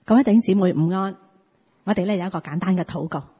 各位弟兄姊妹午安，我哋咧有一個簡單嘅禱告。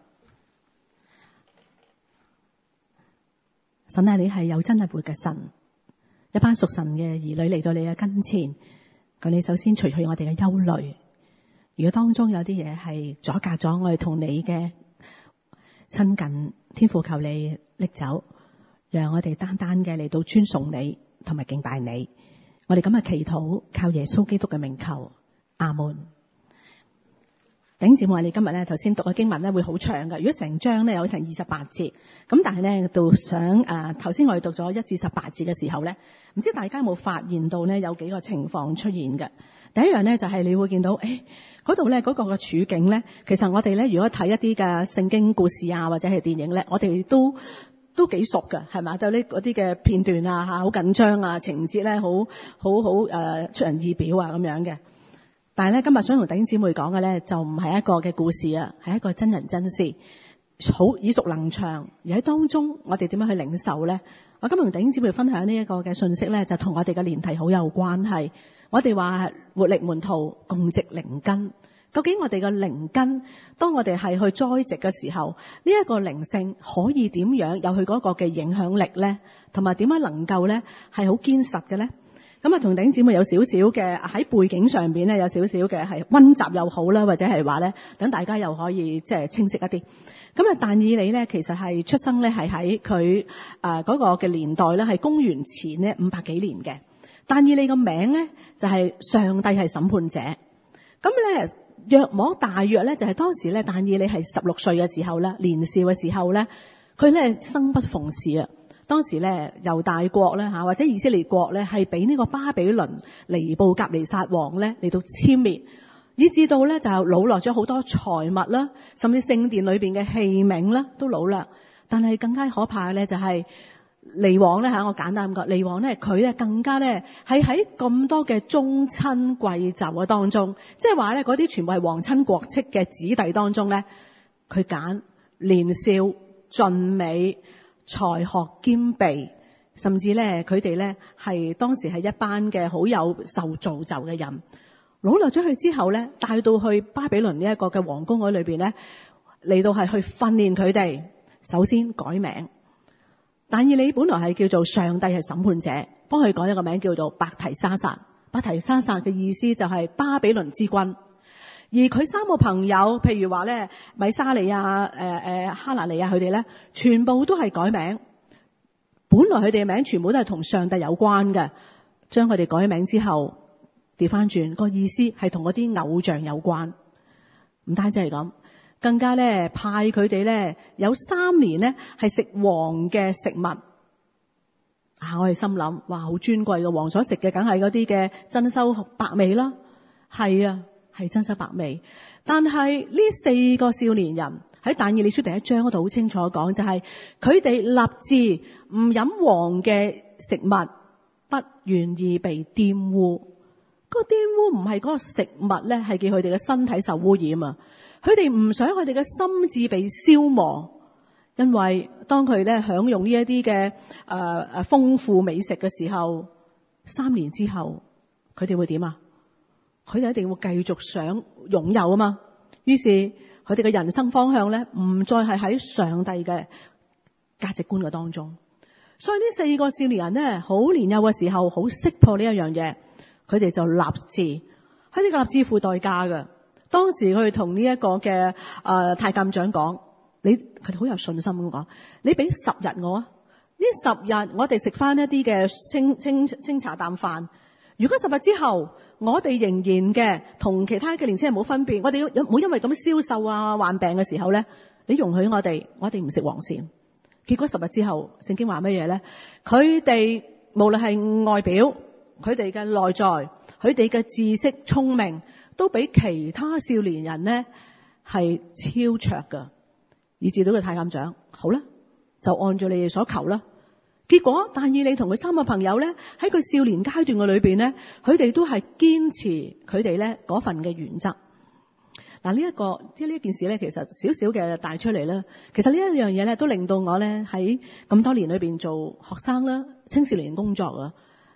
神啊，你係有真係活嘅神，一班屬神嘅兒女嚟到你嘅跟前，求你首先除去我哋嘅憂慮。如果當中有啲嘢係阻隔咗我哋同你嘅親近，天父求你拎走，讓我哋單單嘅嚟到尊崇你同埋敬拜你。我哋咁嘅祈禱靠耶穌基督嘅名求，阿門。弟兄姊妹，我哋今日咧頭先讀嘅經文咧會好長嘅，如果成章咧有成28節，咁但係咧到想頭先我哋讀咗1至18節嘅時候咧，唔知大家有冇發現到咧有幾個情況出現嘅。第一樣咧就係你會見到，嗰度咧嗰個嘅處境咧，其實我哋咧如果睇一啲嘅聖經故事啊或者係電影咧，我哋都幾熟㗎，係嘛？就呢嗰啲嘅片段啊好緊張啊，情節咧好出人意表啊咁樣嘅。但係咧，今日想同弟兄姊妹講嘅咧，就唔係一個嘅故事啊，係一個真人真事，好耳熟能詳。而喺當中，我哋點樣去領受咧？我今日同弟兄姊妹分享呢一個嘅信息咧，就同我哋嘅年題好有關係。我哋話活力門徒共植靈根，究竟我哋嘅靈根，當我哋係去栽植嘅時候，呢一個靈性可以點樣有佢嗰個嘅影響力咧？同埋點樣能夠咧係好堅實嘅咧？咁啊，同弟兄姊妹有少少嘅喺背景上邊咧，有少少嘅係溫習又好啦，或者係話咧，等大家又可以即係清晰一啲。咁啊，但以理咧，其實係出生咧係喺佢嗰個嘅年代咧，係公元前咧500幾年嘅。但以理個名咧就係上帝係審判者。咁咧大約咧就係當時咧，但以理係16歲嘅時候咧，年少嘅時候咧，佢咧生不逢時啊。當時咧猶大國咧或者以色列國咧係俾呢個巴比倫尼布甲尼撒王咧嚟到殲滅，以至到咧就擄掠咗好多財物啦，甚至聖殿裏邊嘅器皿啦都擄掠。但係更加可怕嘅咧就係尼王咧我簡單咁講，尼王咧佢咧更加咧係喺咁多嘅宗親貴胄嘅當中，即係話咧嗰啲全部係皇親國戚嘅子弟當中咧，佢揀年少俊美，才學兼備，甚至咧佢哋咧係當時係一班嘅好有受造就嘅人，擄掠咗佢之後咧，帶到去巴比倫呢一個嘅皇宮嗰裏邊咧，嚟到係去訓練佢哋。首先改名，但以理本來係叫做上帝係審判者，幫佢改一個名叫做伯提沙撒。伯提沙撒嘅意思就係巴比倫之君。而佢3個朋友，譬如話咧米沙利亞、哈拿尼亞，佢哋咧全部都係改名。本來佢哋嘅名全部都係同上帝有關嘅，將佢哋改名之後，調翻轉個意思係同嗰啲偶像有關。唔單止係咁，更加咧派佢哋咧有3年咧係食王嘅食物。我哋心諗，哇，好尊貴嘅，王所食嘅梗係嗰啲嘅珍饈百味啦。係啊。係珍饈百味，但係呢4個少年人喺但以理書第1章嗰度好清楚講，就係佢哋立志唔飲王嘅食物，不願意被玷污。嗰個玷污唔係嗰個食物咧，係叫佢哋嘅身體受污染啊！佢哋唔想佢哋嘅心智被消磨，因為當佢咧享用呢一啲嘅豐富美食嘅時候，3年之後佢哋會點啊？佢哋一定會繼續想擁有啊嘛，於是佢哋嘅人生方向咧唔再係喺上帝嘅價值觀嘅當中。所以呢4個少年人咧好年幼嘅時候，好識破呢一樣嘢，佢哋就立志，佢哋嘅立志付代價嘅。當時佢哋同呢一個嘅太監長講，佢哋好有信心咁講，你俾10日我啊，呢10日我哋食翻一啲嘅清茶淡飯。如果10日之後我哋仍然嘅同其他嘅年輕人冇分別，我哋冇因為咁消瘦啊患病嘅時候咧，你容許我哋唔食黃鱔。結果10日之後，聖經話乜嘢咧？佢哋無論係外表，佢哋嘅內在，佢哋嘅知識聰明，都比其他少年人咧係超卓噶，以至到個太監長好啦，就按照你哋所求啦。結果但以理同佢3個朋友咧，喺佢少年階段嘅裏邊咧，佢哋都係堅持佢哋咧嗰份嘅原則。嗱，呢件事咧，其實少少嘅帶出嚟啦。其實呢一樣嘢咧，都令到我咧喺咁多年裏邊做學生啦、青少年工作啊，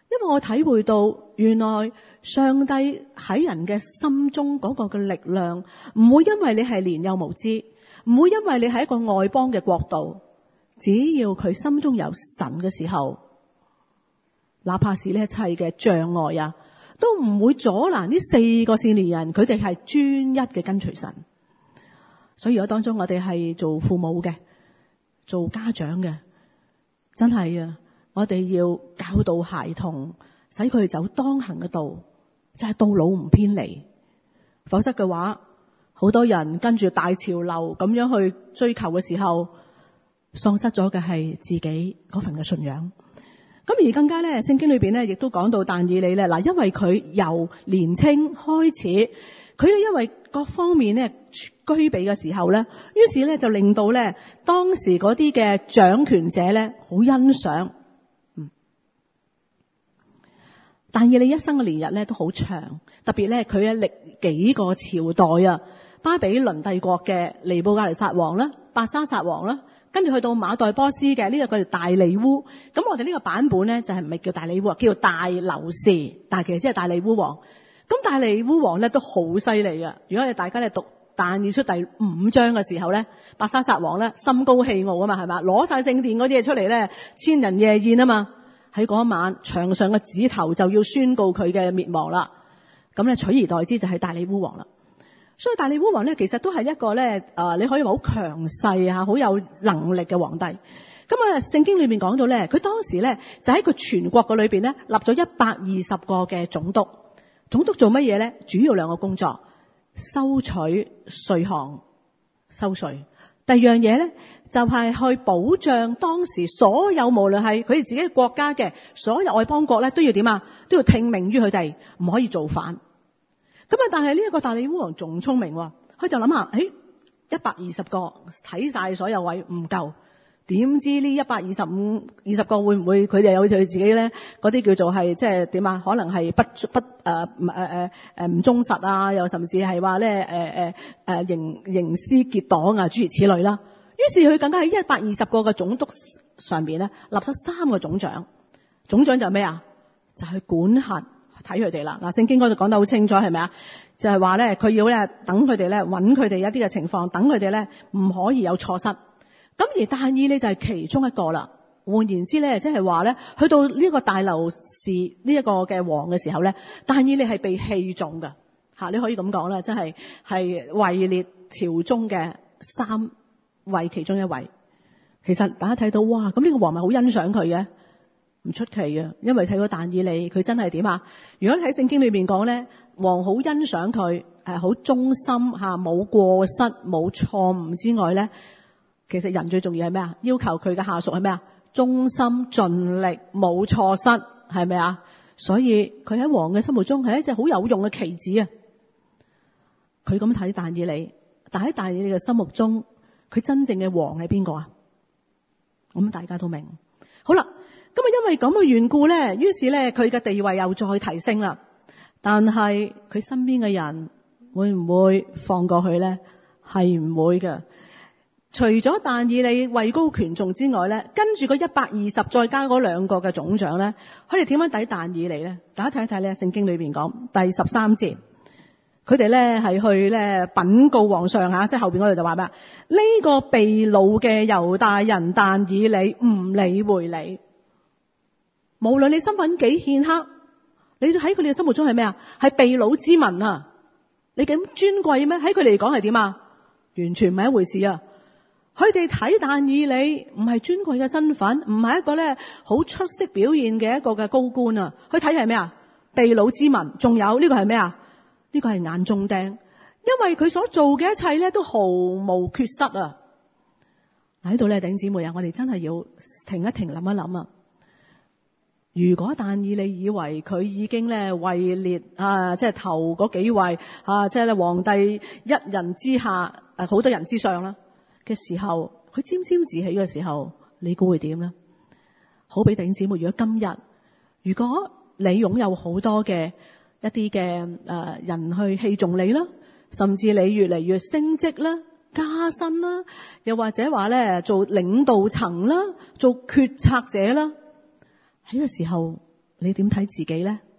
因為我體會到原來上帝喺人嘅心中嗰個嘅力量，唔會因為你係年幼無知，唔會因為你係一個外邦嘅國度，只要佢心中有神嘅時候，哪怕是呢一切嘅障礙啊，都唔會阻攔呢4個少年人，佢哋係專一嘅跟隨神。所以如果當中我哋係做父母嘅，做家長嘅，真係啊，我哋要教導孩童，使佢哋走當行嘅道，就係到老唔偏離。否則嘅話，好多人跟住大潮流咁樣去追求嘅時候，喪失咗嘅係自己嗰份嘅信仰。咁而更加咧，聖經裏邊咧亦都講到但以理咧，嗱，因為佢由年青開始，佢咧因為各方面咧居備嘅時候咧，於是咧就令到咧當時嗰啲嘅掌權者咧好欣賞。但以理一生嘅年日咧都好長，特別咧佢歷幾個朝代啊，巴比倫帝國嘅尼布甲尼撒王啦、伯沙撒王啦，跟住去到馬代波斯嘅呢個叫大利烏。咁我哋呢個版本咧就係唔係叫大利烏，叫大流士，但係其實即係大利烏王。咁大利烏王咧都好犀利嘅。如果你大家咧讀但以理書第5章嘅時候咧，伯沙撒王咧心高氣傲啊嘛，係嘛，攞晒聖殿嗰啲嘢出嚟咧，千人夜宴啊嘛。喺嗰一晚，牆上嘅指頭就要宣告佢嘅滅亡啦。咁咧取而代之就係大利烏王啦。所以大利烏王咧其實都係一個咧你可以話好強勢啊，好有能力嘅皇帝。咁啊，聖經裏面講到咧，佢當時咧就喺佢全國嘅裏邊咧立咗120個嘅總督。總督做乜嘢咧？主要2個工作：收取稅項、收稅。第二樣嘢咧，就係去保障當時所有無論係佢哋自己國家嘅所有外邦國咧，都要點啊？都要聽命於佢哋，唔可以造反。咁啊，但係呢一個大利烏王仲聰明喎，佢就諗下，120個睇晒所有位唔夠，點知呢120個會唔會佢哋有佢自己咧嗰啲叫做係即係點啊？可能係唔忠實啊，又甚至係話咧營私結黨啊，諸如此類啦。於是佢更加喺120個嘅總督上邊咧立咗3個總長。總長就咩啊？就去管轄睇佢哋啦。嗱，聖經嗰度講得好清楚，係咪啊？就係話咧，佢要咧等佢哋咧揾佢哋一啲嘅情況，等佢哋咧唔可以有錯失。咁而但以理就係其中一個啦。換言之咧，即係話咧，去到呢個大流士呢一個嘅王嘅時候咧，但以理係被器重嘅吓，你可以咁講啦，即係位列朝中嘅3位其中一位。其實大家睇到哇，咁呢個王咪好欣賞佢嘅，唔出奇嘅，因為睇到但以理佢真係點啊？如果喺聖經裏面講咧，王好欣賞佢，好忠心吓，冇過失冇錯誤之外咧。其實人最重要係咩啊？要求佢嘅下屬係咩啊？忠心盡力，冇錯失，係咪啊？所以佢喺王嘅心目中係一隻好有用嘅棋子啊！佢咁睇但以理，但喺但以理嘅心目中，佢真正嘅王係邊個啊？咁大家都明。好啦，咁啊因為咁嘅緣故咧，於是咧佢嘅地位又再提升啦。但係佢身邊嘅人會唔會放過佢咧？係唔會嘅。除咗但以理位高權重之外咧，跟住個120再加嗰2個嘅總長咧，佢哋點樣抵但以理咧？大家睇一睇咧，聖經裏邊講第13節，佢哋咧係去咧稟告皇上吓，即係後邊嗰度就話咩啊？呢個被擄嘅猶大人但以理唔理會你，無論你身份幾顯赫，你喺佢哋嘅心目中係咩啊？係被擄之民啊！你咁尊貴咩？喺佢哋嚟講係點啊？完全唔係一回事啊！佢哋睇但以理唔係尊貴嘅身份，唔係一個咧好出色表現嘅一個嘅高官啊！佢睇係咩啊？被擄之民，仲有呢個係咩啊？呢個係眼中釘，因為佢所做嘅一切咧都毫無缺失啊！喺度咧，弟兄姊妹啊，我哋真係要停一停，諗一諗啊！如果但以理以為佢已經咧位列即係頭嗰幾位即係咧皇帝一人之下好多人之上啦嘅時候，佢沾沾自喜嘅時候，你估會點呢？好比弟兄姊妹，如果今日如果你擁有好多嘅一啲嘅人去器重你啦，甚至你越嚟越升職啦、加薪啦，又或者話咧做領導層啦、做決策者啦，喺個時候你點睇自己呢？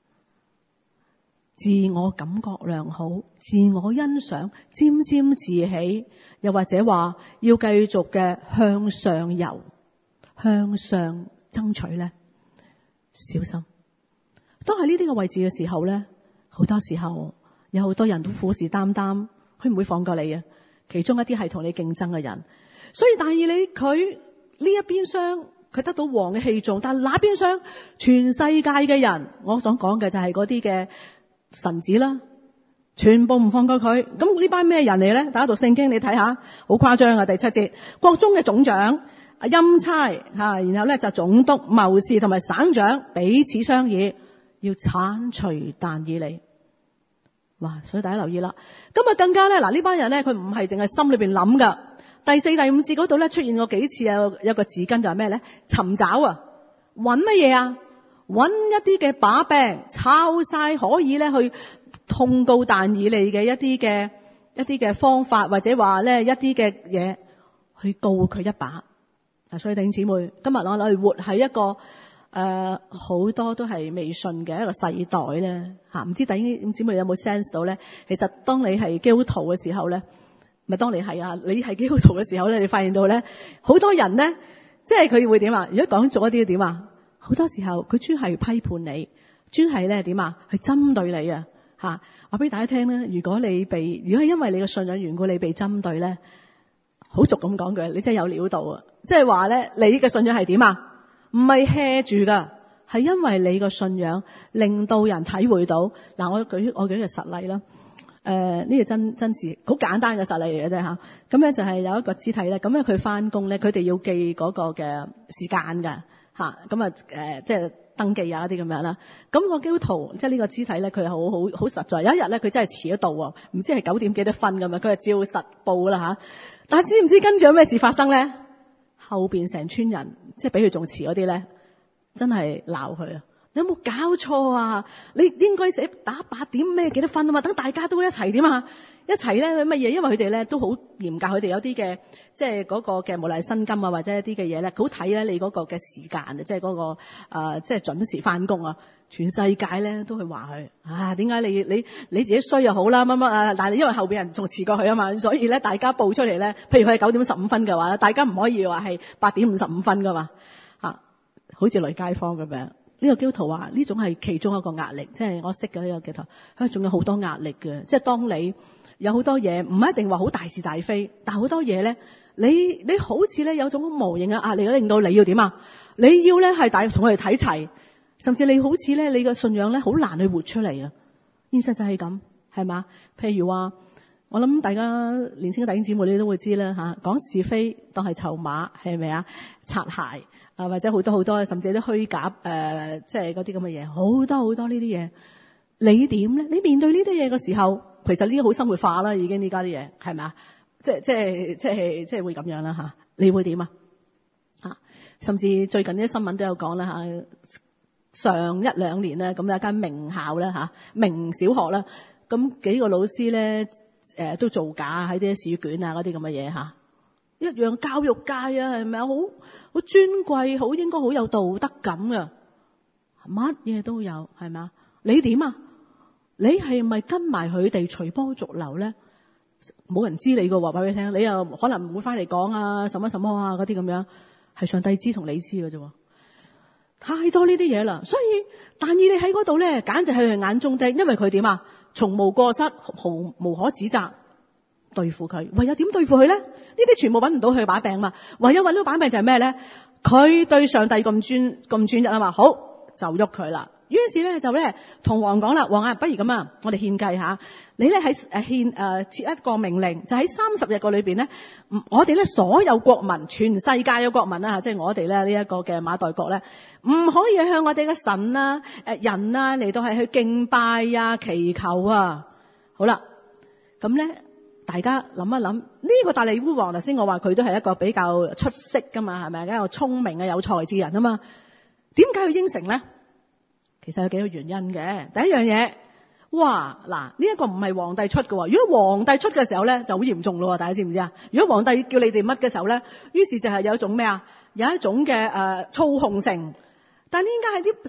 自我感覺良好，自我欣賞，沾沾自喜，又或者話要繼續嘅向上游，向上爭取呢？小心。當喺呢啲嘅位置嘅時候呢，好多時候有好多人都虎視眈眈，佢唔會放過你啊。其中一啲係同你競爭嘅人，所以但以理佢呢一邊廂佢得到王嘅器重，但那邊廂全世界嘅人，我想講嘅就係嗰啲嘅臣子啦，全部唔放過佢。咁呢班咩人嚟呢？大家讀聖經你睇下，好誇張啊！第7節，國中嘅總長、欽差吓，然後咧就總督、謀士同埋省長彼此商議，要鏟除但以理。哇！所以大家留意啦，今日更加咧，嗱呢班人咧，佢唔係淨係心裏邊諗噶。第4、第5節嗰度咧出現過幾次有個字根就係咩咧？尋找啊，揾乜嘢啊？揾一啲嘅把柄，抄晒可以咧去控告但以理嘅一啲嘅方法，或者話咧一啲嘅嘢去告佢一把。所以弟兄姊妹，今日我哋活喺一個好多都係未信嘅一個世代咧吓，唔知弟兄姊妹有冇 sense 到咧？其實當你係基督徒嘅時候咧，咪當你係啊，你係基督徒嘅時候咧，你發現到咧，好多人咧，即係佢會點啊？如果講做一啲點啊？好多時候佢專係批判你，專係咧點啊？去針對你啊吓！話俾大家聽咧，如果係因為你嘅信仰緣故你被針對咧，好俗咁講句，你真係有料到啊！即係話咧，你嘅信仰係點啊？唔係 hea 住噶，係因為你個信仰令到人體會到。嗱，我舉個實例啦。呢個真事好簡單嘅實例嚟嘅啫吓。咁咧就係有一個肢體咧，咁咧佢翻工咧，佢哋要記嗰個嘅時間噶吓。咁啊即係登記啊啲咁樣啦。咁個基督徒即係呢個肢體咧，佢係好實在。有一日咧，佢真係遲咗到喎，唔知係9點幾多分咁樣，佢係照實報啦吓。但係知唔知跟住有咩事發生咧？後邊成村人即係比佢仲遲嗰啲咧，真係鬧佢啊！你有冇搞錯啊？你應該寫打8點咩幾多分啊嘛？等大家都一齊點啊？一齊咧乜嘢？因為佢哋咧都好嚴格，佢哋有啲嘅即係嗰個嘅無論薪金啊或者一啲嘅嘢咧，好睇咧你嗰個嘅時間啊，即係嗰個即係準時翻工啊！全世界咧都去話佢啊，點解你自己衰又好啦乜乜啊？但係因為後邊人仲遲過佢啊嘛，所以咧大家報出嚟咧，譬如佢係9點15分嘅話咧，大家唔可以話係8點55分噶嘛嚇，好似雷街坊咁樣。呢個基督徒話呢種係其中一個壓力，即係我識嘅呢個基督徒，佢仲有好多壓力嘅。即係當你有好多嘢，唔一定話好大是大非，但好多嘢咧，你好似咧有種無形嘅壓力，令到你要點啊？你要咧係同佢哋睇齊。甚至你好似咧，你嘅信仰咧好難去活出嚟啊！現實就係咁，係嘛？譬如話，我諗大家年輕嘅弟兄姊妹你都會知啦吓，講是非當係籌碼，係咪啊？擦鞋啊，或者好多，甚至啲虛假即係嗰啲咁嘅嘢，好多呢啲嘢。你點咧？你面對呢啲嘢嘅時候，其實呢啲好生活化啦，已經呢家啲嘢係咪啊？即係會咁樣啦吓，你會點啊？吓，甚至最近啲新聞都有講啦吓。上1、2年咧，咁有一間名校咧吓，名小學啦，咁幾個老師咧都造假喺啲試卷啊嗰啲咁嘅嘢吓，一樣教育界啊係咪啊？好尊貴，好應該好有道德感噶，乜嘢都有係咪啊？你點啊？你係咪跟埋佢哋隨波逐流咧？冇人知你噶，話俾佢聽，你又可能唔會翻嚟講啊，什麼啊嗰啲咁樣，係上帝知同你知嘅啫。太多呢啲嘢啦，所以但以理喺嗰度咧，簡直係佢眼中釘，因為佢點啊？從無過失，毫無可指責，對付佢，唯有點對付佢咧？呢啲全部揾唔到佢把柄嘛，唯有揾到把柄就係咩咧？佢對上帝咁專一啊嘛，好就喐佢啦。於是咧就咧同王講啦，王啊，不如咁啊，我哋獻計下，你咧喺設一個命令，就喺30日個裏邊咧，我哋咧所有國民，全世界嘅國民啊，即係我哋咧呢一個嘅馬代國咧，唔可以向我哋嘅神啊、人啊嚟到係去敬拜啊、祈求啊。好啦，咁咧大家諗一諗，呢個大利烏王頭先我話佢都係一個比較出色噶嘛，係咪一個聰明嘅有才智人啊嘛？點解要應承咧？其實有幾個原因嘅。第一樣嘢，哇嗱，呢一個唔係皇帝出嘅。如果皇帝出嘅時候咧，就好嚴重咯。大家知唔知啊？如果皇帝叫你哋乜嘅時候咧，於是就係有一種咩啊？有一種嘅操控性。但係呢家係啲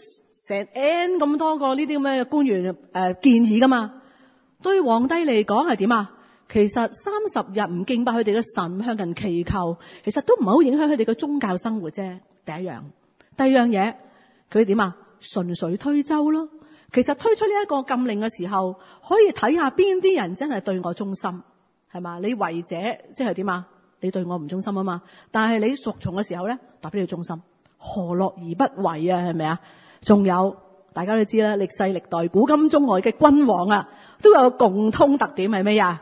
成 N 咁多個呢啲咁嘅官員建議噶嘛。對皇帝嚟講係點啊？其實30日唔敬拜佢哋嘅神，向人祈求，其實都唔係好影響佢哋嘅宗教生活啫。第一樣，第二樣嘢，佢點啊？順水推舟咯。其實推出呢一個禁令嘅時候，可以睇下邊啲人真係對我忠心，係嘛？你違者即係點啊？你對我唔忠心啊嘛。但係你服從嘅時候咧，代表你忠心，何樂而不為啊？係咪啊？仲有大家都知啦，歷世歷代古今中外嘅君王啊，都有共通特點係咩啊？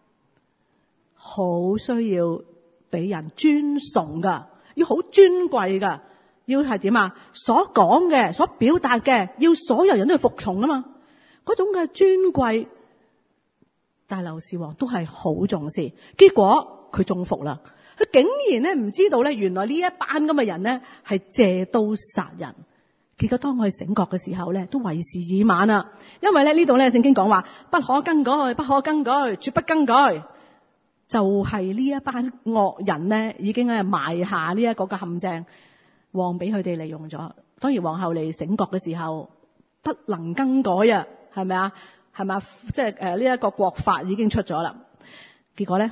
好需要俾人尊崇噶，要好尊貴噶，要係點啊？所講嘅、所表達嘅，要所有人都去服從啊嘛。嗰種嘅尊貴，大流士王都係好重視。結果佢中伏啦，佢竟然咧唔知道咧，原來呢一班咁嘅人咧係借刀殺人。結果當佢醒覺嘅時候咧，都為時已晚啦。因為咧呢度咧聖經講話不可更改，不可更改，絕不更改。就係呢一班惡人咧，已經咧埋下呢一個嘅陷阱，王俾佢哋利用咗。當然王後嚟醒覺嘅時候，不能更改啊，係咪啊？係咪？即係呢一個國法已經出咗啦。結果咧，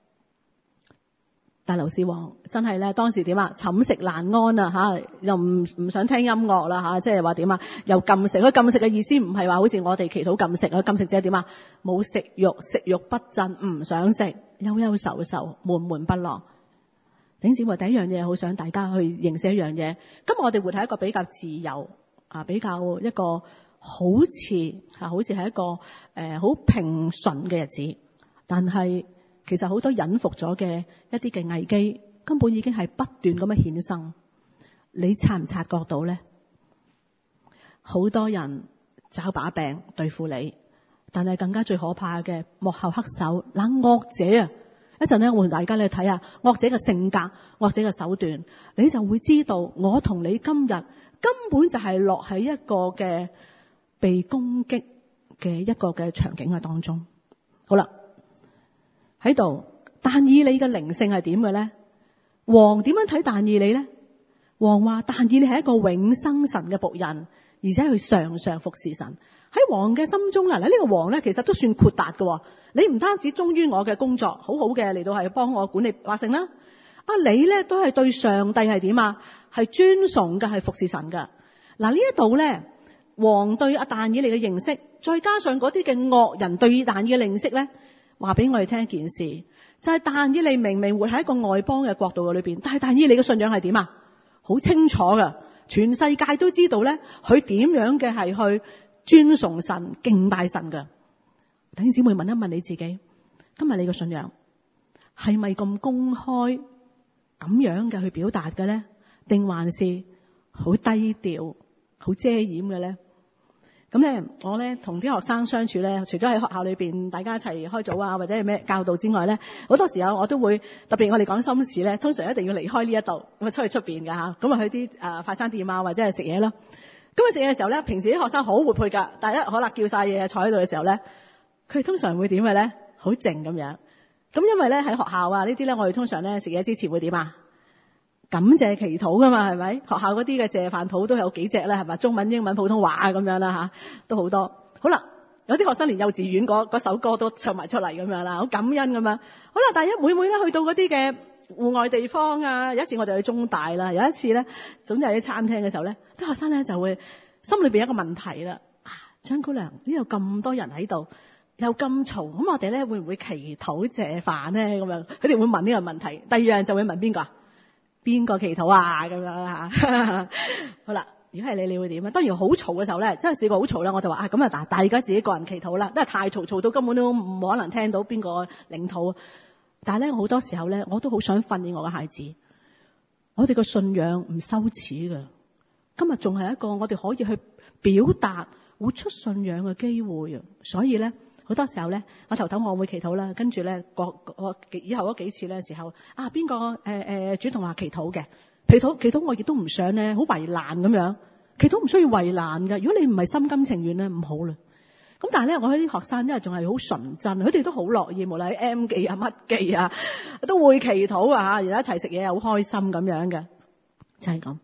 大流士王真係咧當時點啊？寢食難安啊吓，又唔想聽音樂啦吓，即係話點啊？又禁食。佢禁食嘅意思唔係話好似我哋祈禱禁食啊，禁食即係點啊？冇食慾，食慾不振，唔想食，憂憂愁愁，悶悶不樂。弟兄姊妹，第一樣嘢好想大家去認識一樣嘢。今日我哋活喺一個比較自由啊，比較一個好似係一個好平順嘅日子，但係其實好多隱伏咗嘅一啲嘅危機，根本已經係不斷咁樣衍生。你察唔察覺到咧？好多人找把柄對付你，但係更加最可怕嘅幕後黑手，那惡者啊！一陣咧，我同大家咧睇下惡者嘅性格、惡者嘅手段，你就會知道我同你今日根本就係落喺一個嘅被攻擊嘅一個嘅場景嘅當中。好啦，喺度，但以理嘅靈性係點嘅咧？王點樣睇但以理咧？王話但以理係一個永生神嘅僕人，而且佢常常服侍神。喺王嘅心中啦，呢個王咧其實都算豁達嘅。你唔單止忠於我嘅工作，好好嘅嚟到係幫我管理百姓啦。你咧都係對上帝係點啊？係尊崇嘅，係服侍神嘅。嗱，呢一度咧，王對阿但以理嘅認識，再加上嗰啲嘅惡人對但以理嘅認識咧，話俾我哋聽一件事，就係但以理明明活喺一個外邦嘅國度嘅裏邊，但係但以理嘅信仰係點啊？好清楚噶，全世界都知道咧，佢點樣嘅係去尊崇神、敬拜神嘅。弟兄姊妹，問一問你自己，今日你嘅信仰係咪咁公開咁樣嘅去表達嘅咧？定還是好低調、好遮掩嘅咧？咁咧，我咧同啲學生相處咧，除咗喺學校裏邊大家一齊開組啊，或者係咩教導之外咧，好多時候我都會特別我哋講心事咧，通常一定要離開呢一度，咁啊出去出邊㗎吓，咁啊去啲快餐店啊，或者係食嘢啦。咁啊食嘢嘅時候咧，平時啲學生好活潑㗎，但係一可能叫晒嘢坐喺度嘅時候咧，佢哋通常會點嘅咧？好靜咁樣。咁因為咧喺學校啊呢啲咧，我哋通常咧食嘢之前會點啊？感謝祈禱噶嘛，係咪？學校嗰啲嘅謝飯禱都有幾隻咧，係咪？中文、英文、普通話咁樣啦吓，都好多。好啦，有啲學生連幼稚園嗰首歌都唱埋出嚟咁樣啦，好感恩咁樣。好啦，但係每咧去到嗰啲嘅戶外地方啊，有一次我哋去中大啦，有一次咧，總之喺餐廳嘅時候咧，啲學生咧就會心裏邊有一個問題啦。張姑娘，呢度咁多人喺度，又咁嘈，咁我哋咧會唔會祈禱謝飯咧？咁樣，佢哋會問呢個問題。第二樣就會問邊個？邊個祈禱啊？咁樣吓。好啦，如果係你會點啊？當然好嘈嘅時候咧，真係試過好嘈啦，我就話咁啊，大家自己個人祈禱啦，因為太嘈到根本都唔可能聽到邊個領禱。但係咧，好多時候咧，我都好想訓練我嘅孩子，我哋個信仰唔羞恥㗎。今日仲係一個我哋可以去表達活出信仰嘅機會啊！所以咧，好多時候咧，我頭我會祈禱啦，跟住咧，我以後嗰幾次咧時候啊，邊個主動話祈禱嘅，祈禱我亦都唔想咧好為難咁樣，祈禱唔需要為難嘅。如果你唔係心甘情願咧，唔好啦。咁但係咧，我啲學生因為仲係好純真，佢哋都好樂意，無論喺 M 記啊乜記啊，都會祈禱啊，然後一齊食嘢又好開心咁樣嘅，就係咁。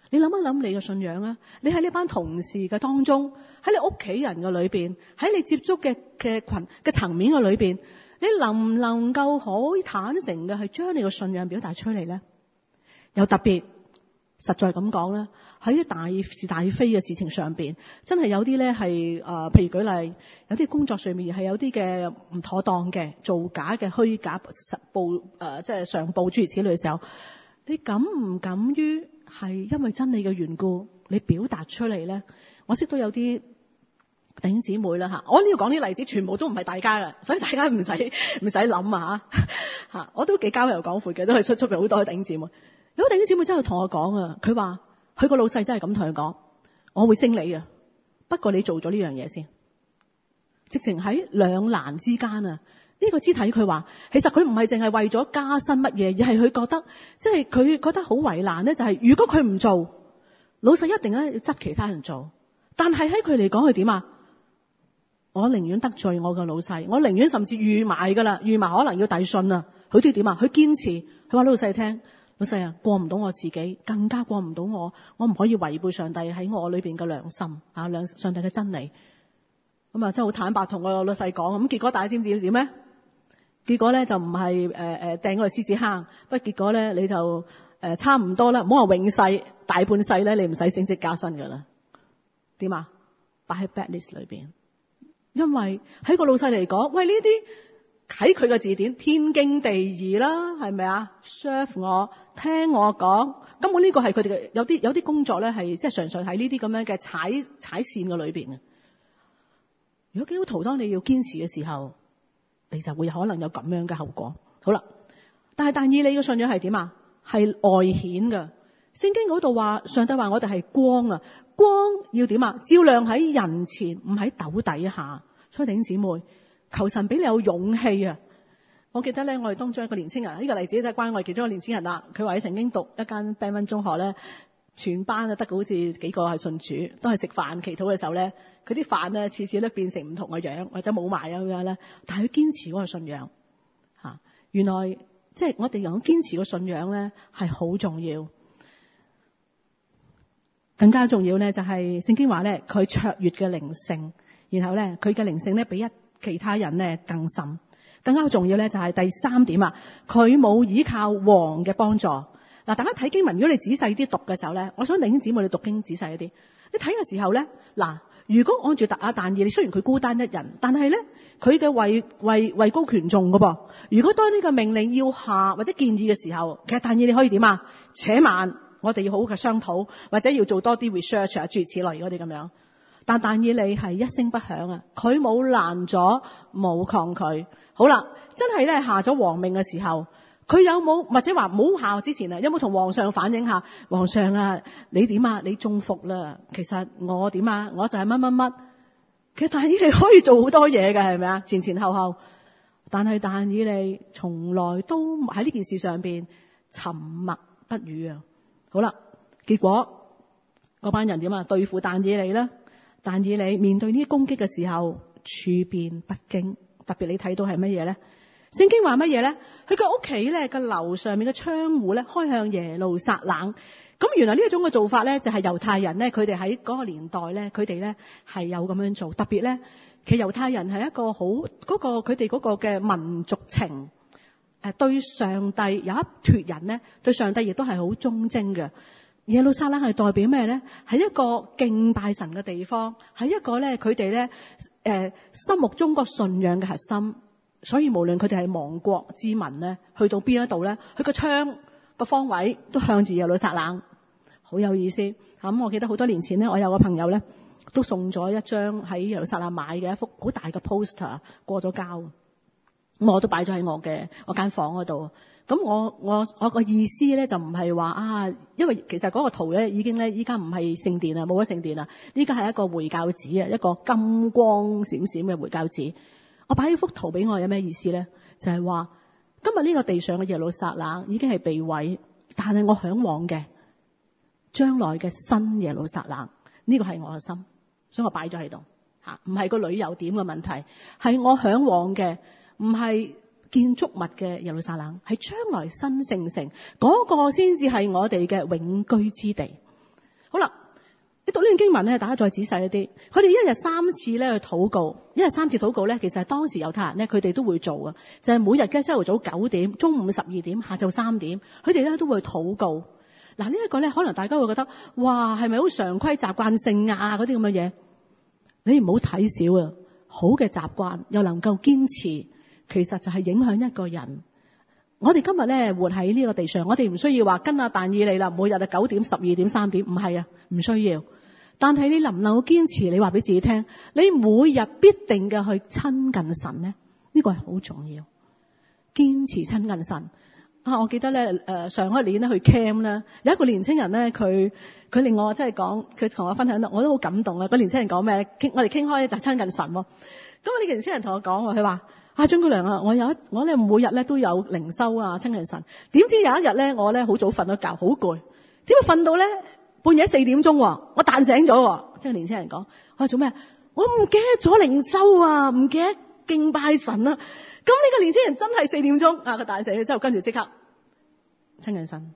你諗一諗你嘅信仰啊！你喺呢班同事嘅當中，喺你屋企人嘅裏邊，喺你接觸嘅群嘅層面嘅裏邊，你能唔能夠可以坦誠嘅係將你嘅信仰表達出嚟咧？有特別實在咁講咧，喺大是大非嘅事情上邊，真係有啲咧係譬如舉例，有啲工作上面係有啲嘅唔妥當嘅、造假嘅、虛假實報即係上報諸如此類嘅時候，你敢唔敢於係因為真理嘅緣故，你表達出嚟咧？我識到有啲弟兄姊妹啦嚇，我呢度講啲例子全部都唔係大家嘅，所以大家唔使諗啊嚇。我都幾交遊廣闊嘅，都係出邊好多弟兄姊妹。有個弟兄姊妹真係同我講啊，佢話佢個老細真係咁同佢講，我會升你啊，不過你做咗呢樣嘢先。直情喺兩難之間啊！呢個肢體佢話，其實佢唔係淨係為咗加薪乜嘢，而係佢覺得，即係佢覺得好為難咧，就係如果佢唔做，老細一定咧要執其他人做。但係喺佢嚟講，佢點啊？我寧願得罪我個老細，我寧願甚至預埋噶啦，預埋可能要遞信啊。佢都要點啊？佢堅持，佢話老細聽，老細啊，過唔到我自己，更加過唔到我唔可以違背上帝喺我裏邊嘅良心啊，上帝嘅真理。咁啊，真係好坦白同我老細講。咁結果大家知唔知點咧？結果咧就唔係掟我去獅子坑，不過結果咧你就差唔多啦，唔好話永世大半世咧，你唔使升職加薪噶啦。點啊？擺喺 bad list 裏邊，因為喺個老細嚟講，喂，呢啲喺佢嘅字典天經地義啦，係咪啊 ？serve 我，聽我講，根本呢個係佢哋嘅有啲工作咧係即係純粹喺呢啲咁樣嘅踩線嘅裏邊嘅。如果基督徒當你要堅持嘅時候，你就會可能有咁樣嘅後果。好啦，但以理嘅信仰係點啊？係外顯嘅。聖經嗰度話，上帝話我哋係光啊，光要點啊？照亮喺人前，唔喺斗底下。所以弟兄姊妹，求神俾你有勇氣啊！我記得咧，我哋當中一個年青人，呢個例子就係關我哋其中一個年青人啦。佢話佢曾經讀一間 Band 1中學咧，全班啊得好似幾個係信主，都係食飯祈禱嘅時候咧，佢啲飯咧次次都變成唔同嘅樣，或者冇埋咁樣咧。但係佢堅持嗰個信仰嚇，原來即係我哋有堅持個信仰咧係好重要。更加重要咧就係聖經話咧，佢卓越嘅靈性，然後咧佢嘅靈性咧比其他人咧更深。更加重要咧就係第三點啊，佢冇依靠王嘅幫助。嗱，大家睇經文，如果你仔細啲讀嘅時候咧，我想弟兄姊妹你讀經仔細一啲。你睇嘅時候咧，嗱，如果按住但以理，雖然佢孤單一人，但係咧佢嘅位高權重噶噃。如果當呢個命令要下或者建議嘅時候，其實但以理可以點啊？且慢，我哋要好好嘅商討，或者要做多啲 research 啊，諸如此類嗰啲咁樣。但以理係一聲不響啊，佢冇攔咗，冇抗拒。好啦，真係咧下咗王命嘅時候，佢有冇或者話冇下之前啊，有冇同皇上反映下？皇上啊，你點啊？你中伏啦。其實我點啊？我就係乜乜乜。其實但以理可以做好多嘢嘅，係咪啊？前前後後，但以理從來都喺呢件事上邊沉默不語啊。好啦，結果嗰班人點啊？對付但以理啦。但以理面對呢啲攻擊嘅時候，處變不驚。特別你睇到係乜嘢咧？聖經話乜嘢咧？佢個屋企咧個樓上面嘅窗戶咧開向耶路撒冷。咁原來呢一種嘅做法咧，就係猶太人咧，佢哋喺嗰個年代咧，佢哋咧係有咁樣做。特別咧，其實猶太人係一個好嗰個佢哋嗰個嘅民族情，對上帝有一撮人咧，對上帝亦都係好忠貞嘅。耶路撒冷係代表咩咧？係一個敬拜神嘅地方，係一個咧佢哋咧心目中個信仰嘅核心。所以無論佢哋係亡國之民咧，去到邊一度咧，佢個窗個方位都向住耶路撒冷，好有意思。咁我記得好多年前咧，我有個朋友咧都送咗一張喺耶路撒冷買嘅一幅好大嘅 poster 過咗膠，咁我都擺咗喺我間房嗰度。咁我個意思咧就唔係話啊，因為其實嗰個圖咧已經咧依家唔係聖殿啦，冇咗聖殿啦，依家係一個回教寺啊，一個金光閃閃嘅回教寺。我擺呢幅圖俾我有咩意思咧？就係話今日呢個地上嘅耶路撒冷已經係被毀，但係我向往嘅將來嘅新耶路撒冷，呢個係我嘅心，所以我擺咗喺度吓，唔係個旅遊點嘅問題，係我向往嘅，唔係建築物嘅耶路撒冷，係將來新聖城嗰個先至係我哋嘅永居之地。 好啦，你讀呢段經文咧，大家再仔細一啲。佢哋一日3次咧去禱告，一日3次禱告咧，其實係當時猶太人咧，佢哋都會做嘅，就係每日嘅朝頭早9點、中午12點、下晝3點，佢哋咧都會禱告。嗱，呢一個咧，可能大家會覺得，哇，係咪好常規習慣性啊？嗰啲咁嘅嘢，你唔好睇少啊！好嘅習慣又能夠堅持，其實就係影響一個人。我哋今日咧活喺呢個地上，我哋唔需要話跟阿但以理啦，每日就9點、12點、3點，唔係啊，唔需要。但係你能唔能夠堅持？你話俾自己聽，你每日必定嘅去親近神咧，呢個係好重要。堅持親近神啊！我記得咧，上一年咧去 camp 咧，有一個年青人咧，佢令我真係講，佢同我分享，我都好感動啊！個年青人講咩？我哋傾開就係親近神喎。咁我呢個年青人同我講，佢話：張姑娘啊，我咧每日咧都有靈修啊，親近神。點知有一日咧，我咧好早瞓咗覺，好攰。點解瞓到咧半夜4點鐘？我彈醒咗。即係年青人講：我話做咩？我唔記得咗靈修啊，唔記得敬拜神啊。咁呢個年青人真係4點鐘啊，佢彈醒咗之後，跟住即刻親近神。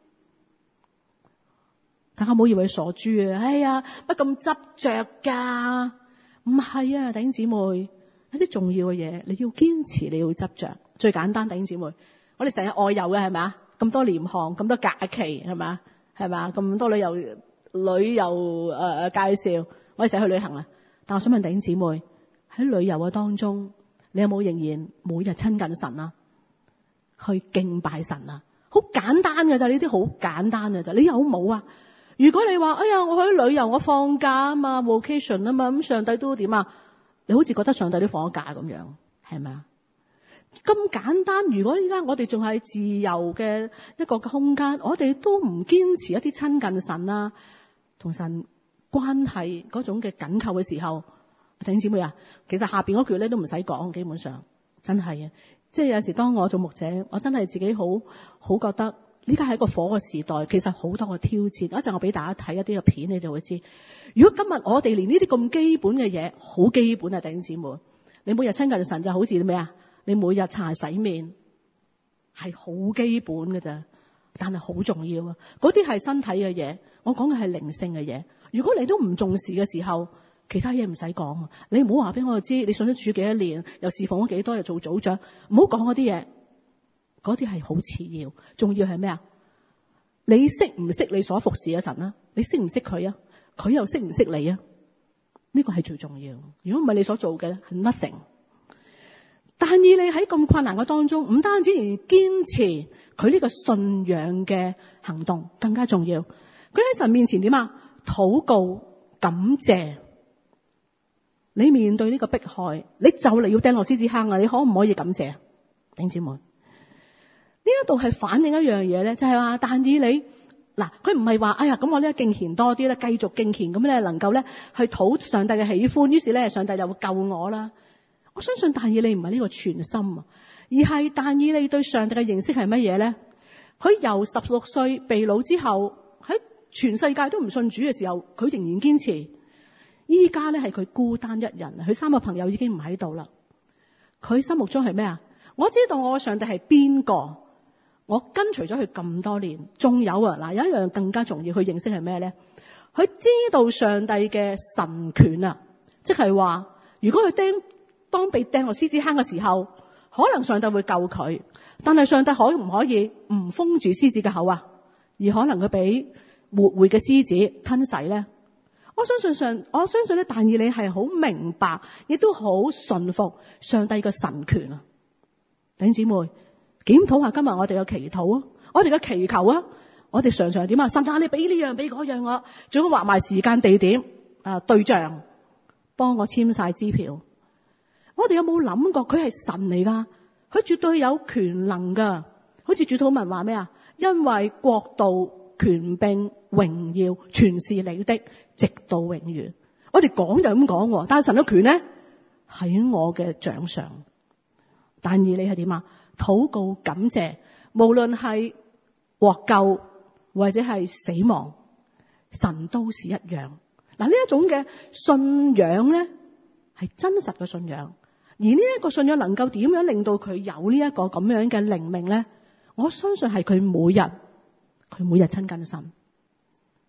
大家唔好以為傻豬啊！哎呀，乜咁執着㗎？唔係啊，弟兄姊妹，有啲重要嘅嘢你要堅持，你要執着。最簡單，弟兄姊妹，我哋成日外遊嘅係咪啊？咁多廉航，咁多假期係咪啊？係咪啊？咁多旅遊介紹，我哋成日去旅行啊！但我想問弟兄姊妹，喺旅遊嘅當中，你有冇仍然每日親近神啊？去敬拜神啊？好簡單嘅咋，呢啲好簡單嘅咋，你有冇啊？如果你話哎呀，我去旅遊，我放假啊嘛 ，vacation 啊嘛，咁上帝都點啊？你好似覺得上帝都放咗假咁樣，係咪啊？咁簡單。如果依家我哋仲係自由嘅一個空間，我哋都唔堅持一啲親近神啊，同神關係嗰種嘅緊扣嘅時候，弟兄姊妹啊，其實下邊嗰句咧都唔使講，基本上真係嘅。即係有時當我做牧者，我真係自己好覺得呢家係一個火嘅時代，其實好多個挑戰。一陣我俾大家睇一啲嘅片，你就會知。如果今日我哋連呢啲咁基本嘅嘢，好基本啊，弟兄姊妹，你每日親近神就好似咩啊？你每日擦洗面係好基本嘅咋，但係好重要啊！嗰啲係身體嘅嘢，我講嘅係靈性嘅嘢。如果你都唔重視嘅時候，其他嘢唔使講啊！你唔好話俾我知你信咗主幾多年，又侍奉咗幾多，又做組長，唔好講嗰啲嘢。嗰啲係好次要，重要係咩啊？你識唔識你所服侍嘅神啊？你識唔識佢啊？佢又識唔識你啊？呢個係最重要。如果唔係你所做嘅係 nothing。但以理喺咁困難嘅當中，唔單止而堅持佢呢個信仰嘅行動，更加重要。佢喺神面前點啊？禱告感謝。你面對呢個迫害，你就嚟要掟落獅子坑啊！你可唔可以感謝？弟兄姊妹，呢一度係反映一樣嘢咧，就係話但以理嗱，佢唔係話哎呀咁我呢敬虔多啲咧，繼續敬虔咁咧，能夠咧去討上帝嘅喜歡，於是咧上帝就會救我啦。我相信但以理唔係呢個全心啊，而係但以理對上帝嘅認識係乜嘢咧？佢由16歲被擄之後，喺全世界都唔信主嘅時候，佢仍然堅持。依家咧係佢孤單一人，佢3個朋友已經唔喺度啦。佢心目中係咩啊？我知道我嘅上帝係邊個，我跟隨咗佢咁多年。仲有啊，嗱，有一樣更加重要，佢認識係咩咧？佢知道上帝嘅神權啊，即係話如果佢當被掟落獅子坑嘅時候，可能上帝會救佢，但係上帝可唔可以唔封住獅子嘅口啊？而可能佢俾活活嘅獅子吞噬咧？我相信咧，但以理係好明白，亦都好順服上帝嘅神權啊！弟兄姊妹，檢討下今日我哋嘅祈禱啊，我哋嘅祈求啊，我哋常常點啊？神啊，你俾呢樣俾嗰樣我，最好畫埋時間地點對象，幫我簽晒支票。我哋有冇諗過佢係神嚟噶？佢絕對有權能噶。好似主禱文話咩啊？因為國度、權柄、榮耀全是你的，直到永遠。我哋講就咁講，但係神嘅權咧喺我嘅掌上。但以理係點啊？禱告感謝，無論係獲救或者係死亡，神都是一樣。嗱，呢一種嘅信仰咧係真實嘅信仰，而呢一個信仰能夠點樣令到佢有呢一個咁樣嘅靈命咧？我相信係佢每日親近神。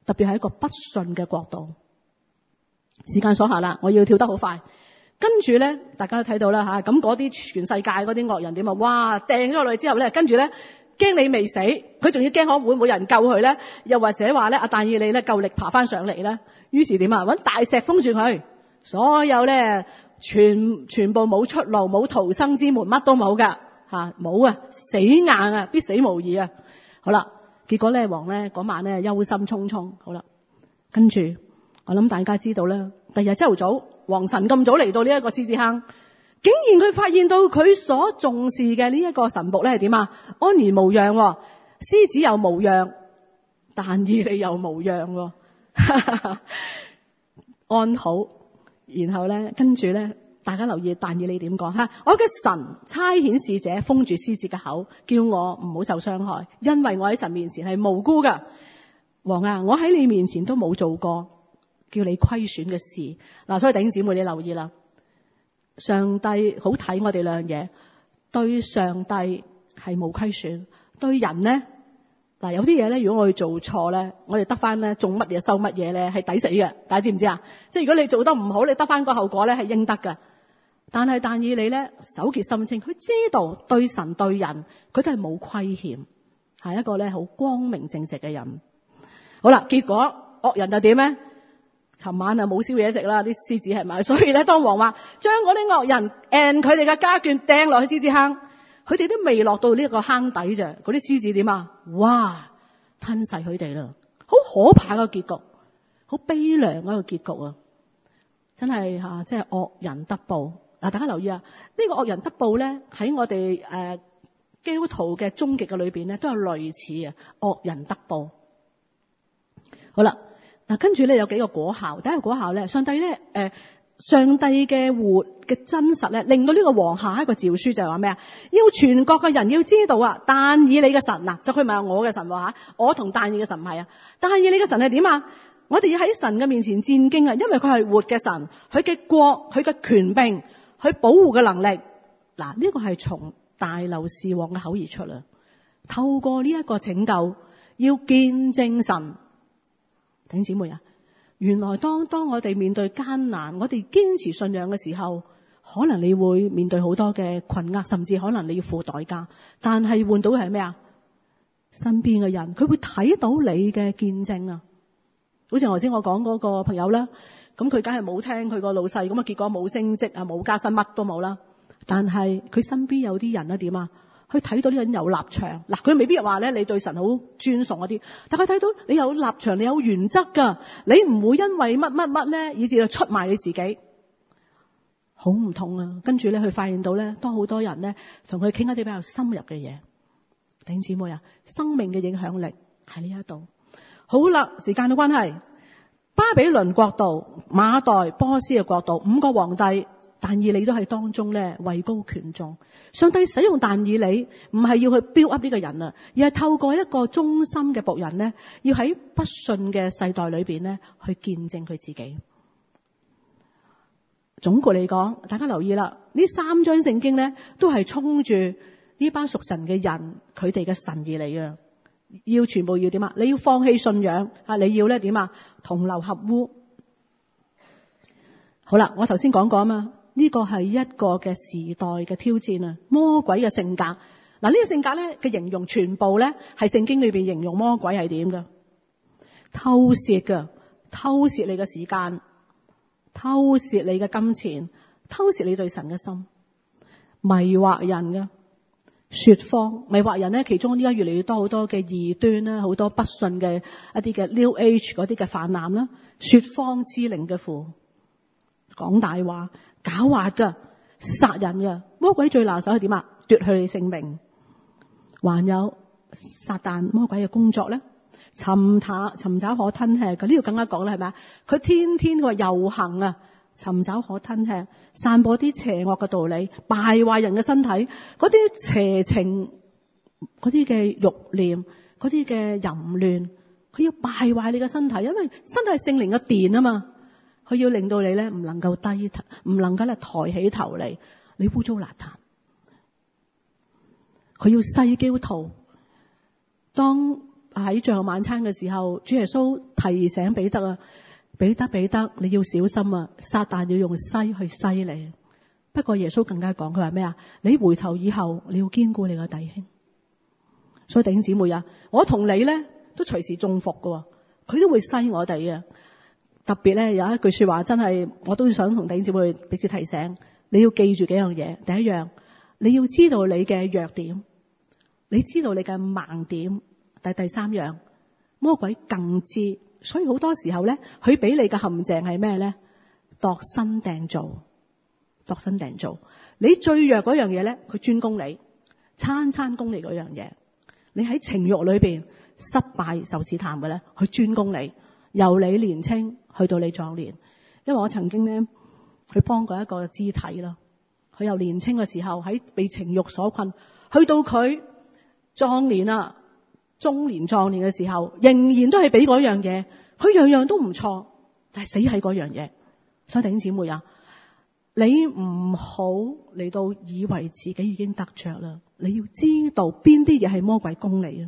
特別係一個不信嘅國度。時間所限啦，我要跳得好快。跟住咧，大家都睇到啦吓，咁嗰啲全世界嗰啲惡人點啊？哇！掟咗落去之後咧，跟住咧驚你未死，佢仲要驚可會冇人救佢咧？又或者話咧，但以理咧夠力爬翻上嚟咧，於是點啊？搵大石封住佢，所有咧全部冇出路，冇逃生之門，乜都冇噶吓，冇啊，死硬啊，必死無疑啊！好啦，結果咧王咧嗰晚咧憂心忡忡，好啦，跟住我諗大家知道啦，第二日朝頭早，王晨咁早嚟到呢一個獅子坑，竟然佢發現到佢所重視嘅呢一個神僕咧係點啊？安然無恙，獅子又無恙，但以理又無恙，安好。然後咧，跟住咧，大家留意但以理點講吓？我嘅神差遣使者封住獅子嘅口，叫我唔好受傷害，因為我喺神面前係無辜噶。王啊，我喺你面前都冇做過叫你虧損嘅事。嗱，所以弟兄姊妹你留意啦，上帝好睇我哋兩樣嘢，對上帝係冇虧損，對人咧嗱，有啲嘢咧，如果我哋做錯咧，我哋得翻咧種乜嘢收乜嘢咧，係抵死嘅。大家知唔知啊？即係如果你做得唔好，你得翻個後果咧係應得㗎。但以理咧手潔心清，佢知道對神對人佢都係冇虧欠，係一個咧好光明正直嘅人。好啦，結果惡人就點咧？尋晚啊冇燒嘢食啦，啲獅子係咪？所以咧，當王話將嗰啲惡人佢哋嘅家眷掟落去獅子坑，佢哋都未落到呢個坑底咋，嗰啲獅子點啊？哇！吞噬佢哋啦，好可怕嘅結局，好悲涼嗰個結局啊！真係吓，即係惡人得報。嗱，大家留意啊，呢個惡人得報咧喺我哋基督徒嘅終極嘅裏邊咧都有類似啊，惡人得報。好啦，嗱，跟住咧有幾個果效。第一個果效咧，上帝嘅活嘅真實咧，令到呢個王下一個詔書就係話咩啊？要全國嘅人要知道啊，但以理嘅神嗱，就佢問我嘅神話，我同但以理嘅神唔係啊。但以理嘅神係點啊？我哋要喺神嘅面前戰兢啊，因為佢係活嘅神，佢嘅國，佢嘅權柄，佢保護嘅能力。嗱，呢個係從大流士王嘅口而出啦。透過呢一個拯救，要見證神。弟兄姊妹啊，原來當我哋面對艱難，我哋堅持信仰嘅時候，可能你會面對好多嘅困厄，甚至可能你要付代價。但係換到嘅係咩啊？身邊嘅人佢會睇到你嘅見證啊！好似頭先我講嗰個朋友啦，咁佢梗係冇聽佢個老細，咁啊結果冇升職啊，冇加薪，乜都冇啦。但係佢身邊有啲人咧點啊？佢睇到呢個人有立場，嗱，佢未必話咧你對神好尊崇嗰啲，但佢睇到你有立場，你有原則噶，你唔會因為乜咧，以至到出賣你自己，好唔同啊！跟住咧，佢發現到咧，當好多人咧同佢傾一啲比較深入嘅嘢，弟兄姊妹啊，生命嘅影響力喺呢一度。好啦，時間嘅關係，巴比倫國度、馬代、波斯嘅國度，5個皇帝，但以理都係當中咧位高權重。上帝使用但以理唔係要去 build up 呢個人啊，而係透過一個忠心嘅僕人咧，要喺不信嘅世代裏邊咧去見證佢自己。總括嚟講，大家留意啦，呢3章聖經咧都係衝住呢班屬神嘅人，佢哋嘅神而嚟啊！要全部要點啊？你要放棄信仰啊！你要咧點啊？同流合污。好啦，我頭先講過啊嘛。呢個係一個嘅時代嘅挑戰啊！魔鬼嘅性格，嗱，呢個性格咧嘅形容全部咧係聖經裏邊形容魔鬼係點噶？偷竊噶，偷竊你嘅時間，偷竊你嘅金錢，偷竊你對神嘅心，迷惑人噶，說謊，迷惑人咧。其中依家越嚟越多好多嘅異端啦，好多不信嘅一啲嘅 New Age 嗰啲嘅泛濫啦，說謊之靈嘅父，講大話。狡猾噶，殺人噶，魔鬼最拿手係點啊？奪去你性命。還有撒旦魔鬼嘅工作咧，尋找可吞吃嘅。呢度更加講啦，係咪啊？佢天天佢話遊行啊，尋找可吞吃，散播啲邪惡嘅道理，敗壞人嘅身體，嗰啲邪情，嗰啲嘅慾念，嗰啲嘅淫亂，佢要敗壞你嘅身體，因為身體係聖靈嘅殿啊嘛。佢要令到你咧唔能夠低頭，唔能夠咧抬起頭嚟，你污糟邋遢。佢要西基督徒，當喺最後晚餐嘅時候，主耶穌提醒彼得啊，彼得你要小心啊，撒旦要用篩去篩你。不過耶穌更加講，佢話咩啊？你回頭以後，你要堅固你個弟兄。所以弟兄姊妹啊，我同你咧都隨時中伏噶，佢都會篩我哋啊。特別咧有一句說話真係，我都想同弟兄姊妹彼此提醒，你要記住幾樣嘢。第一樣，你要知道你嘅弱點，你知道你嘅盲點。第三樣，魔鬼更知，所以好多時候咧，佢俾你嘅陷阱係咩咧？度身訂造。你最弱嗰樣嘢咧，佢專攻你，餐攻你嗰樣嘢。你喺情慾裏邊失敗受試探嘅咧，佢專攻你，由你年青去到你壯年。因為我曾經咧去幫過一個肢體啦，佢由年青嘅時候喺被情慾所困，去到佢壯年啊，中年壯年嘅時候，仍然都係俾嗰樣嘢，佢樣樣都唔錯，但係死喺嗰樣嘢。所以弟兄姊妹啊，你唔好嚟到以為自己已經得着啦，你要知道邊啲嘢係魔鬼攻你啊。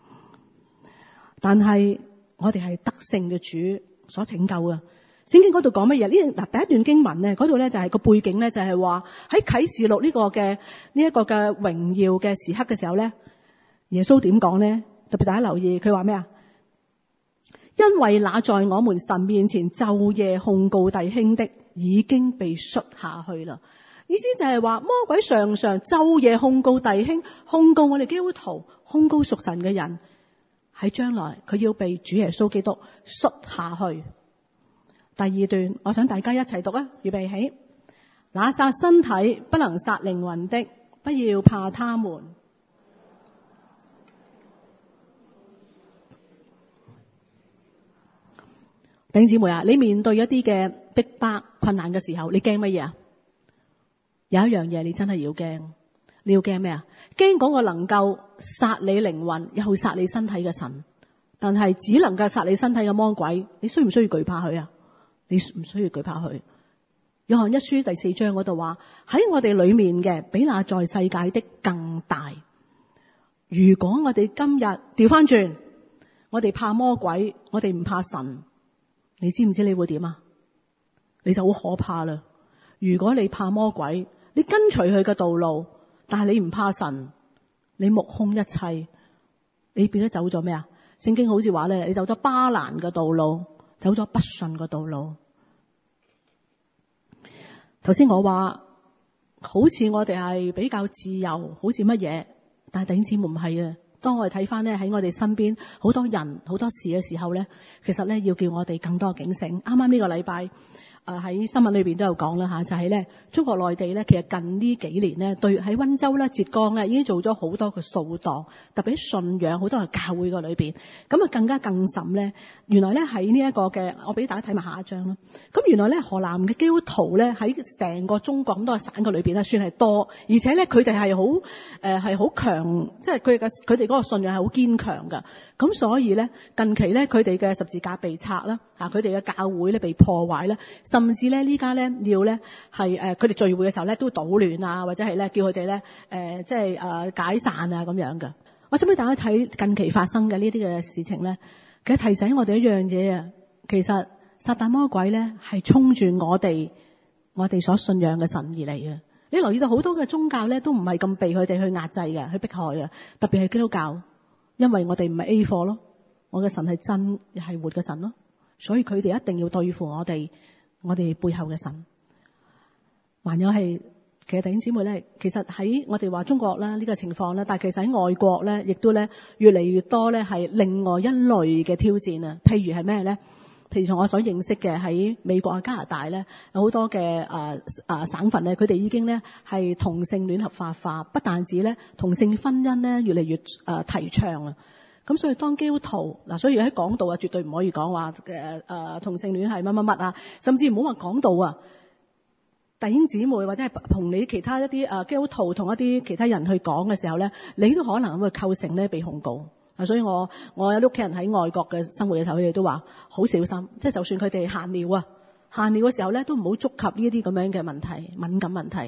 但係我哋係得勝嘅主所拯救啊。聖經嗰度講乜嘢？呢第一段經文咧，嗰度咧就係個背景咧，就係話喺啟示錄呢個嘅榮耀嘅時刻嘅時候咧，耶穌點講咧？特別大家留意，佢話咩啊？因為那在我們神面前晝夜控告弟兄的，已經被摔下去啦。意思就係話魔鬼常常晝夜控告弟兄，控告我哋基督徒，控告屬神嘅人，喺將來佢要被主耶穌基督摔下去。第二段，我想大家一齊讀啊，預備起。那殺身體不能殺靈魂的，不要怕他們。弟兄姊妹啊，你面對一啲嘅逼迫困難嘅時候，你驚乜嘢啊？有一樣嘢你真係要驚，你要驚咩啊？驚嗰個能夠殺你靈魂又殺你身體嘅神，但係只能夠殺你身體嘅魔鬼，你需唔需要懼怕佢啊？你唔需要懼怕佢。約翰一書第4章嗰度話，喺我哋裏面嘅比那在世界的更大。如果我哋今日調翻轉，我哋怕魔鬼，我哋唔怕神，你知唔知你會點啊？你就好可怕啦。如果你怕魔鬼，你跟隨佢嘅道路，但係你唔怕神，你目空一切，你變咗走咗咩啊？聖經好似話咧，你走咗巴蘭嘅道路，走咗不順嘅道路。頭先我話好似我哋係比較自由，好似乜嘢，但係弟兄姊妹唔係啊。當我哋睇翻咧喺我哋身邊好多人好多事嘅時候咧，其實咧要叫我哋更多警醒。啱啱呢個禮拜喺新聞裏邊都有講啦吓，就係咧中國內地咧，其實近呢幾年咧，對喺溫州咧、浙江咧已經做咗好多嘅掃蕩，特別喺信仰好多嘅教會個裏邊，咁啊更甚咧。原來咧喺呢一個嘅，我俾大家睇埋下一張啦。咁原來咧河南嘅基督徒咧喺成個中國咁多個省嘅裏邊咧，算係多，而且咧佢哋係好強，即係佢哋嗰個信仰係好堅強噶。咁所以咧近期咧佢哋嘅十字架被拆啦，佢哋嘅教會咧被破壞啦。甚至咧，呢家咧要咧係佢哋聚會嘅時候咧都搗亂啊，或者係咧叫佢哋咧解散啊咁樣嘅。我想俾大家睇近期發生嘅呢啲嘅事情咧，其實提醒我哋一樣嘢啊。其實撒旦魔鬼咧係衝住我哋所信仰嘅神而嚟嘅。你留意到好多嘅宗教咧都唔係咁被佢哋去壓制嘅，去迫害嘅，特別係基督教，因為我哋唔係 A 貨咯，我嘅神係真又係活嘅神咯，所以佢哋一定要對付我哋背後嘅神。還有係其實弟兄姊妹咧，其實喺我哋話中國啦呢個情況啦，但係其實喺外國咧，亦都咧越嚟越多咧係另外一類嘅挑戰啊。譬如係咩咧？譬如從我所認識嘅喺美國啊、加拿大咧，有好多嘅省份咧，佢哋已經咧係同性戀合法化，不但止咧同性婚姻咧越嚟越提倡啊。咁所以當基督徒嗱，所以喺講道啊，絕對唔可以講話同性戀係乜乜乜啊，甚至唔好話講道啊，弟兄姊妹或者係同你其他一啲基督徒同一啲其他人去講嘅時候咧，你都可能會構成咧被控告啊。所以我有啲屋企人喺外國嘅生活嘅時候，佢哋都話好小心，即係就算佢哋閒聊嘅時候咧，都唔好觸及呢啲咁樣嘅問題、敏感問題，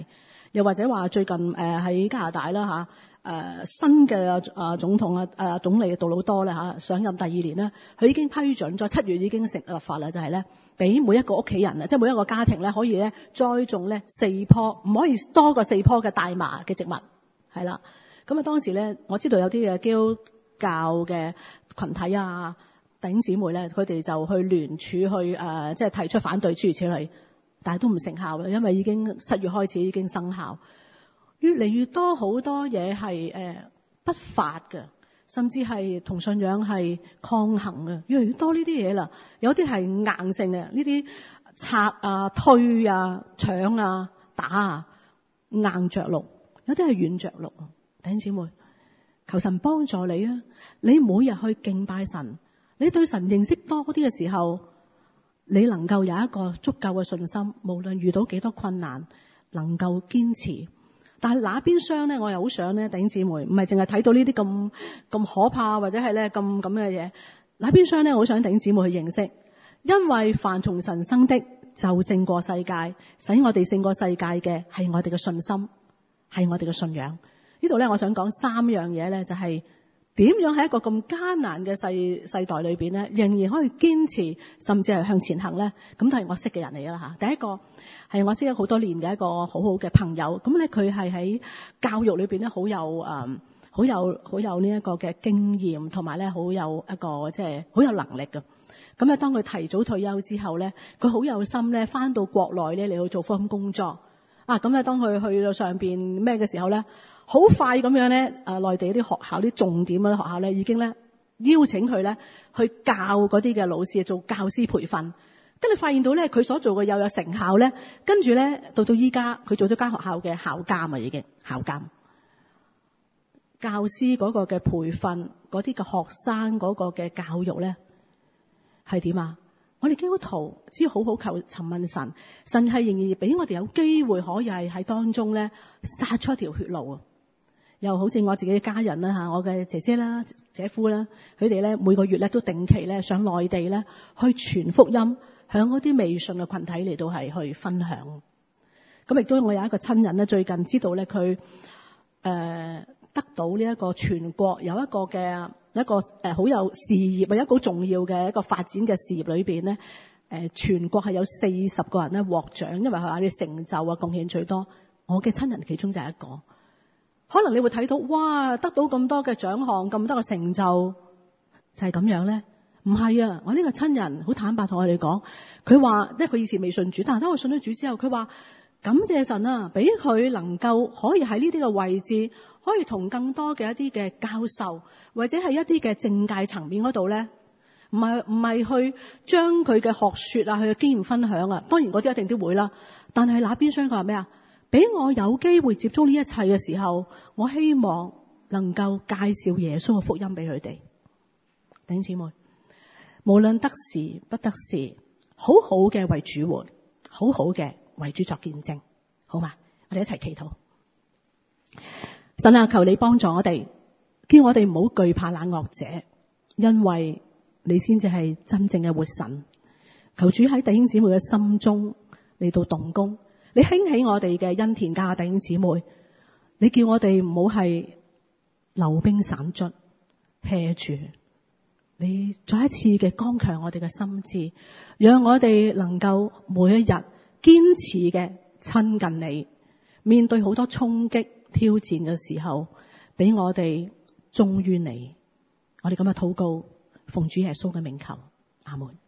又或者話最近喺加拿大啦新嘅總統總理杜魯多咧上任第2年咧，佢已經批准咗7月已經成立法啦，就係咧俾每一個屋企人即係每一個家庭咧可以咧栽種咧4棵，唔可以多過4棵嘅大麻嘅植物，係啦。咁當時咧我知道有啲嘅基督教嘅群體弟兄姊妹咧，佢哋就去聯署去即係提出反對諸如此類，但係都唔成效啦，因為已經7月開始已經生效。越嚟越多好多嘢係不法嘅，甚至係同信仰係抗衡嘅，越嚟越多呢啲嘢啦。有啲係硬性嘅，呢啲拆推搶打硬着陸，有啲係軟着陸。弟兄姊妹，求神幫助你啊！你每日去敬拜神，你對神認識多啲嘅時候，你能夠有一個足夠嘅信心，無論遇到幾多困難，能夠堅持。但係那邊廂咧，我又好想咧，弟兄姊妹唔係淨係睇到呢啲咁可怕或者係咧咁嘅嘢。那邊廂咧，我好想弟兄姊妹去認識，因為凡從神生的就勝過世界，使我哋勝過世界嘅係我哋嘅信心，係我哋嘅信仰。呢度咧，我想講3樣嘢咧，就係點樣喺一個咁艱難嘅世代裏邊咧，仍然可以堅持，甚至係向前行咧。咁都係我識嘅人嚟㗎啦嚇。第一個係我識咗好多年嘅一個好好嘅朋友，咁咧佢係喺教育裏邊咧好有呢一個嘅經驗，同埋咧好有一個即係好有能力嘅。咁咧當佢提早退休之後咧，佢好有心咧翻到國內咧嚟去做福音工作。咁咧當佢去到上邊咩嘅時候咧，好快咁樣咧，內地啲學校啲重點嘅學校咧已經咧邀請佢咧去教嗰啲嘅老師做教師培訓。跟住發現到咧，佢所做嘅又有成效咧，跟住咧到依家佢做咗間學校嘅校監已經校監。教師嗰個嘅培訓，嗰啲嘅學生嗰個嘅教育咧係點啊？我哋基督徒只要好好尋問神，神係仍然俾我哋有機會可以係喺當中咧殺出一條血路啊！又好似我自己嘅家人啦我嘅姐姐啦、姐夫啦，佢哋咧每個月咧都定期咧上內地咧去傳福音。向嗰啲未信嘅群體嚟到係去分享。咁亦都我有一個親人咧，最近知道咧佢得到呢一個全國有一個好有事業或者一個好重要嘅一個發展嘅事業裏邊咧，全國係有40個人咧獲獎，因為佢話啲成就貢獻最多。我嘅親人其中就係一個。可能你會睇到哇，得到咁多嘅獎項，咁多嘅成就，就係咁樣咧。唔係啊！我呢個親人好坦白同我哋講，佢話，因為佢以前未信主，但係當佢信咗主之後，佢話感謝神啊，俾佢能夠可以喺呢啲嘅位置，可以同更多嘅一啲嘅教授或者係一啲嘅政界層面嗰度咧，唔係去將佢嘅學說佢嘅經驗分享啊。當然嗰啲一定都會啦，但係那邊廂佢話咩啊？俾我有機會接觸呢一切嘅時候，我希望能夠介紹耶穌嘅福音俾佢哋。弟兄姊妹，無論得時不得時，好好嘅為主活，好好嘅為主作見證，好嘛？我哋一齊祈禱。神啊，求你幫助我哋，叫我哋唔好懼怕冷惡者，因為你先至係真正嘅活神。求主喺弟兄姊妹嘅心中嚟到動工，你興起我哋嘅恩田家弟兄姊妹，你叫我哋唔好係流兵散卒 hea 住。你再一次嘅剛強我哋嘅心智，讓我哋能夠每一日堅持嘅親近你，面對好多衝擊挑戰嘅時候，俾我哋忠於你。我哋咁嘅禱告，奉主耶穌嘅名求，阿門。